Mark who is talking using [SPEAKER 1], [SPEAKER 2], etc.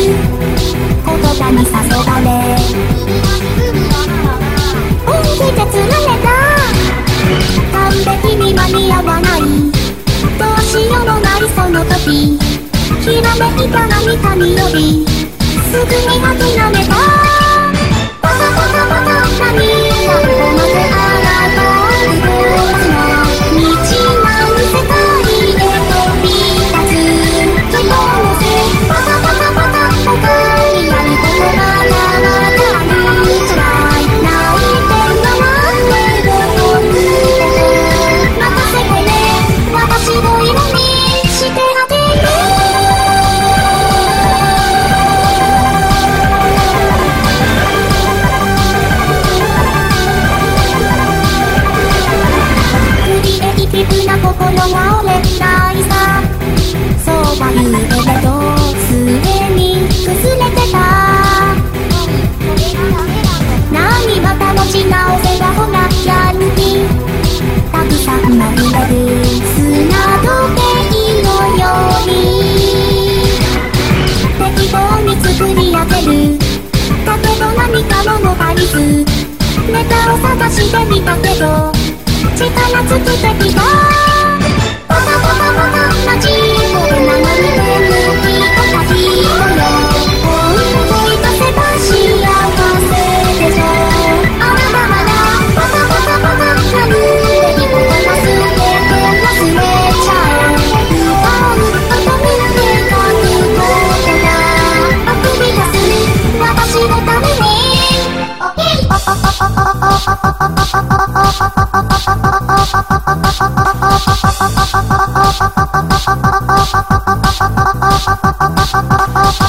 [SPEAKER 1] 言葉に誘われ本気で釣られた完璧に間に合わないどうしようもないその時ひらめいた何かによりすぐに諦めたパタパタパタ何がここまであらばうどつの道なう世界へ飛び立つ希望のせパタパタパタ他にやることがなかったりつらい泣いて回って僕を連れて任せてね私を色にしてあげる皮膚な心が折れないさそうは言うけれどすでに崩れてた何また持ち直せばほらやる気たくさんまみれる砂時計のように適当に作り上げるだけど何か物足りずネタを探してみたけど力尽きてきたパタパタパタな地獄なのに眠りとかひどよ本当に出せば幸せでしょあなたまだパタパタパタなる出来事が全て忘れちゃえ歌う音に描くことがあくび出す私のためにオッケーパパパパパパパパパパパパ